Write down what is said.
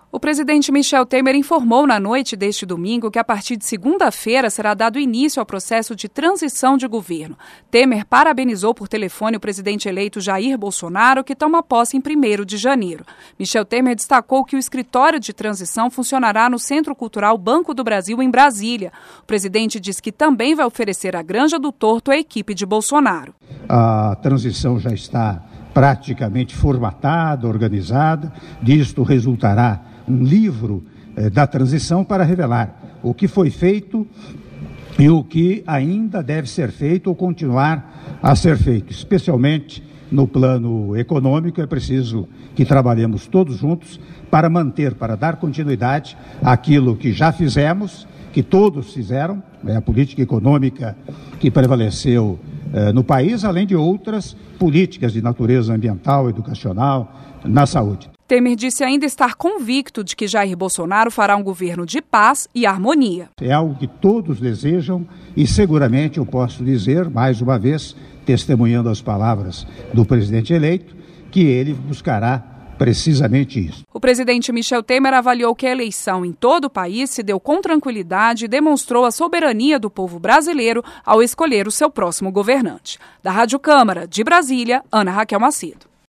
O presidente Michel Temer informou na noite deste domingo que a partir de segunda-feira será dado início ao processo de transição de governo. Temer parabenizou por telefone o presidente eleito Jair Bolsonaro, que toma posse em 1º de janeiro. Michel Temer destacou que o escritório de transição funcionará no Centro Cultural Banco do Brasil, em Brasília. O presidente diz que também vai oferecer a Granja do Torto à equipe de Bolsonaro. A transição já está praticamente formatada, organizada. Disto resultará um livro da transição para revelar o que foi feito e o que ainda deve ser feito ou continuar a ser feito. Especialmente no plano econômico, é preciso que trabalhemos todos juntos para manter, para dar continuidade àquilo que já fizemos, que todos fizeram, a política econômica que prevaleceu no país, além de outras políticas de natureza ambiental, educacional, na saúde. Temer disse ainda estar convicto de que Jair Bolsonaro fará um governo de paz e harmonia. É algo que todos desejam e seguramente eu posso dizer, mais uma vez, testemunhando as palavras do presidente eleito, que ele buscará precisamente isso. O presidente Michel Temer avaliou que a eleição em todo o país se deu com tranquilidade e demonstrou a soberania do povo brasileiro ao escolher o seu próximo governante. Da Rádio Câmara, de Brasília, Ana Raquel Macedo.